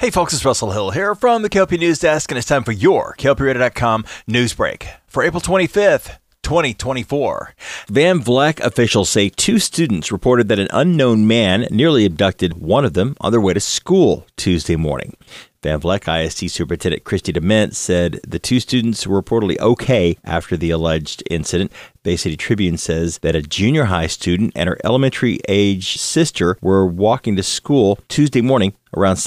Hey folks, it's Russell Hill here from the KLP News Desk, and it's time for your KLPRadio.com news break for April 25th, 2024. Van Vleck officials say 2 students reported that an unknown man nearly abducted one of them on their way to school Tuesday morning. Van Vleck ISD Superintendent Christy Dement said the 2 students were reportedly okay after the alleged incident. Bay City Tribune says that a junior high student and her elementary-age sister were walking to school Tuesday morning around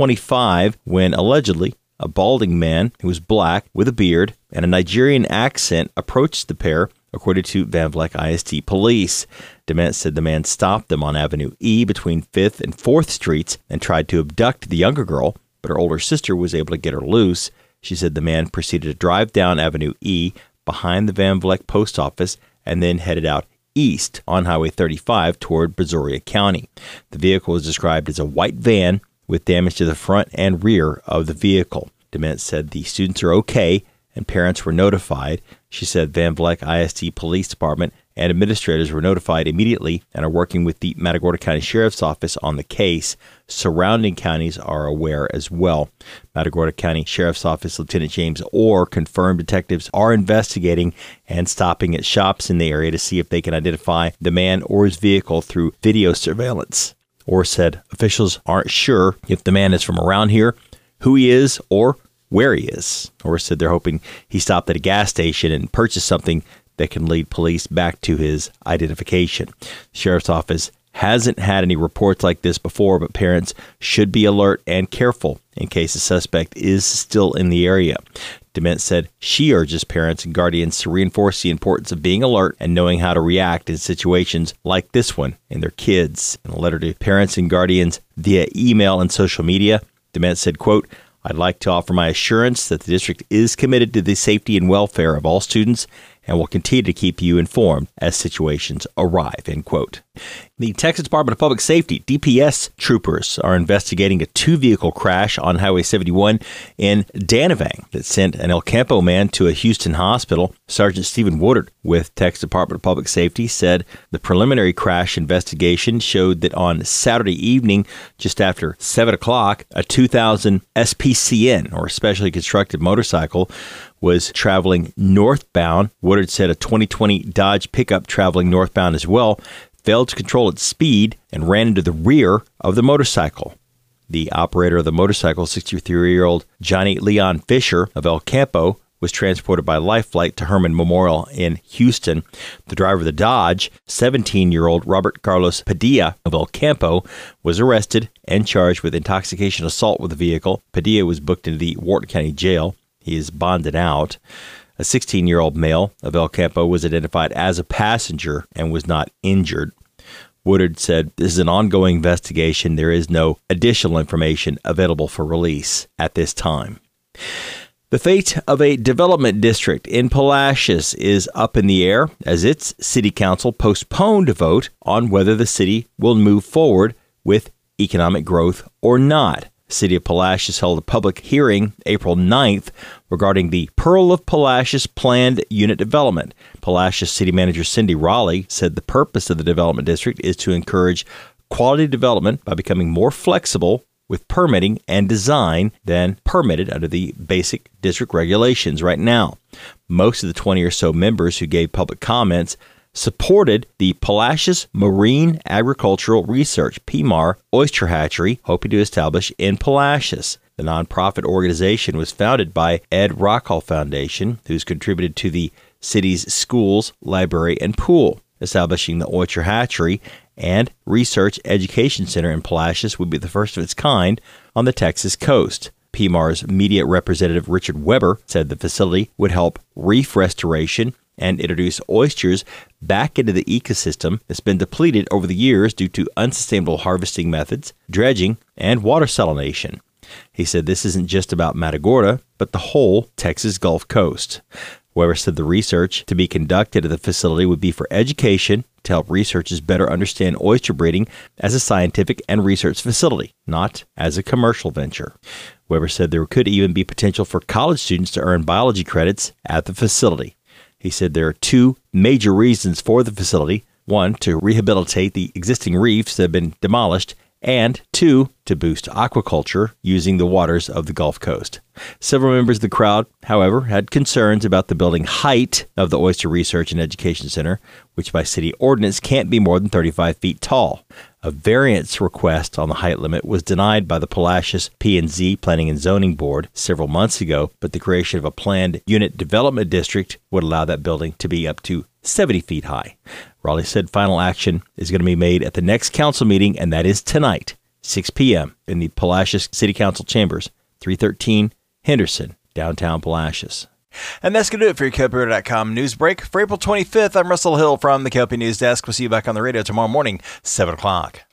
7:25 when allegedly a balding man who was black with a beard and a Nigerian accent approached the pair, according to Van Vleck ISD police. Dement said the man stopped them on Avenue E between 5th and 4th Streets and tried to abduct the younger girl, but her older sister was able to get her loose. She said the man proceeded to drive down Avenue E behind the Van Vleck post office and then headed out east on Highway 35 toward Brazoria County. The vehicle was described as a white van with damage to the front and rear of the vehicle. Dement said the students are okay and parents were notified. She said Van Vleck ISD Police Department and administrators were notified immediately and are working with the Matagorda County Sheriff's Office on the case. Surrounding counties are aware as well. Matagorda County Sheriff's Office Lieutenant James Orr confirmed detectives are investigating and stopping at shops in the area to see if they can identify the man or his vehicle through video surveillance. Orr said officials aren't sure if the man is from around here, who he is, or where he is. Orr said they're hoping he stopped at a gas station and purchased something that can lead police back to his identification. The Sheriff's Office hasn't had any reports like this before, but parents should be alert and careful in case the suspect is still in the area. Dement said she urges parents and guardians to reinforce the importance of being alert and knowing how to react in situations like this one in their kids. In a letter to parents and guardians via email and social media, Dement said, quote, "I'd like to offer my assurance that the district is committed to the safety and welfare of all students and will continue to keep you informed as situations arrive," end quote. The Texas Department of Public Safety, DPS troopers, are investigating a 2-vehicle crash on Highway 71 in Danavang that sent an El Campo man to a Houston hospital. Sergeant Stephen Woodard with Texas Department of Public Safety said the preliminary crash investigation showed that on Saturday evening, just after 7 o'clock, a 2000 SPCN, or specially constructed motorcycle, was traveling northbound. Woodard said a 2020 Dodge pickup traveling northbound as well failed to control its speed and ran into the rear of the motorcycle. The operator of the motorcycle, 63-year-old Johnny Leon Fisher of El Campo, was transported by life flight to Herman Memorial in Houston. The driver of the Dodge, 17-year-old Robert Carlos Padilla of El Campo, was arrested and charged with intoxication assault with the vehicle. Padilla was booked into the Wharton County Jail. He is bonded out. A 16-year-old male of El Campo was identified as a passenger and was not injured. Woodard said this is an ongoing investigation. There is no additional information available for release at this time. The fate of a development district in Palacios is up in the air as its city council postponed a vote on whether the city will move forward with economic growth or not. The City of Palacios held a public hearing April 9th regarding the Pearl of Palacios planned unit development. Palacios City Manager Cindy Raleigh said the purpose of the development district is to encourage quality development by becoming more flexible with permitting and design than permitted under the basic district regulations right now. Most of the 20 or so members who gave public comments supported the Palacios Marine Agricultural Research, PMAR, oyster hatchery, hoping to establish in Palacios. The nonprofit organization was founded by Ed Rockall Foundation, who's contributed to the city's schools, library, and pool. Establishing the oyster hatchery and research education center in Palacios would be the first of its kind on the Texas coast. PMAR's media representative Richard Weber said the facility would help reef restoration and introduce oysters back into the ecosystem that's been depleted over the years due to unsustainable harvesting methods, dredging, and water salination. He said this isn't just about Matagorda, but the whole Texas Gulf Coast. Weber said the research to be conducted at the facility would be for education to help researchers better understand oyster breeding as a scientific and research facility, not as a commercial venture. Weber said there could even be potential for college students to earn biology credits at the facility. He said there are 2 major reasons for the facility. One, to rehabilitate the existing reefs that have been demolished, and 2, to boost aquaculture using the waters of the Gulf Coast. Several members of the crowd, however, had concerns about the building height of the Oyster Research and Education Center, which by city ordinance can't be more than 35 feet tall. A variance request on the height limit was denied by the Palacios P&Z Planning and Zoning Board several months ago, but the creation of a planned unit development district would allow that building to be up to 70 feet high. Raleigh said final action is going to be made at the next council meeting, and that is tonight, 6 p.m. in the Palacios City Council Chambers, 313 Henderson, downtown Palacios. And that's going to do it for your KLPRadio.com news break. For April 25th, I'm Russell Hill from the KLP News Desk. We'll see you back on the radio tomorrow morning, 7 o'clock.